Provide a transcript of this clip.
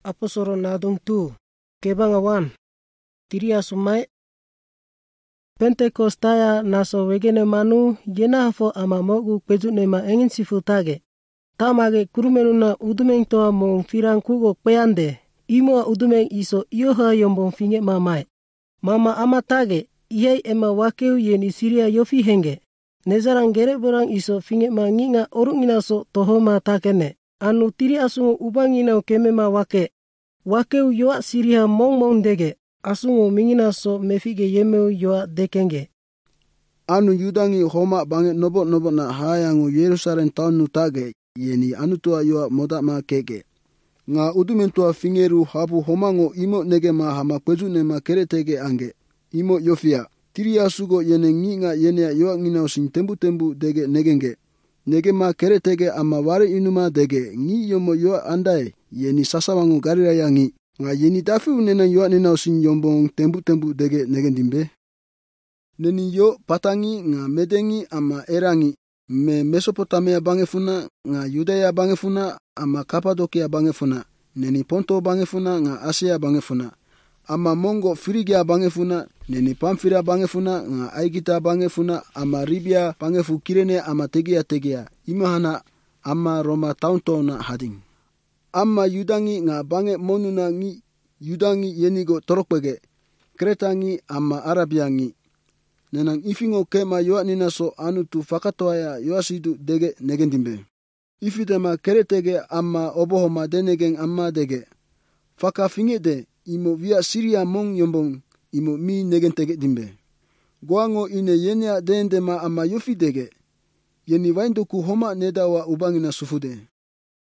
Aposoro nadung tu kebangawan tiria sumai Pentekostaya naso wegene manu yena hafo ama mogu pejune ma engin sifutage. Tamage kurumenuna udumeng toa mong firang kugo kpeande. Imoa udumeng iso iyoha yombong finge mamai. Mama amatage ihei ema wakeu yeni siria yofi henge. Nezarang gere borang iso finge ma nginga orungina so tohoma takene. Anu tiri asungo ubangina kemema wake. Wakeu yoa siria mong dege. Asungo mingina so mefige yemeu yoa dekenge. Anu yudangi homa bange nobo na hayangu Yerusalem taun nutage yeni anu tua yoa moda ma kege. Nga udumentua fingeru habu homango imo nege ma hama pejune ma keretege ange. Imo yofia. Tiri asugo yene nginga yenea yoa nginao sin tembu dege negenge. Nege ma keretege ama wari inuma dege ngi yomo yoa andai yeni sasawangu gariraya ngi. Nga yeni dafi unena yoa nena usin yombong tembu dege negendimbe. Neni yo patangi nga medengi ama erangi me Mesopotamia bangefuna nga Yudea bangefuna ama Kapadokia bangefuna. Neni Ponto bangefuna nga Asia bangefuna. Ama Mongo Frigia bangefuna neni Pamfira bangefuna nga Aigita bangefuna ama Ribia bangefu Kirene ama tegia. Imahana ama Roma taunto na hading. Amma yudangi nga bange monuna ngi yudangi yenigo torokpege. Kretangi ama Arabiangi. Nenang ifingo kema yoa nina so anu tu fakatoaya yoa sidu dege negendimbe. Ifitema keretege ama obohoma denegeng ama dege. Faka fingede imo via Siria mong yombong imo mi negentege dimbe. Goango ine yenia dendema ama yofi dege. Yeni wainduku homa nedawa ubangina sufude.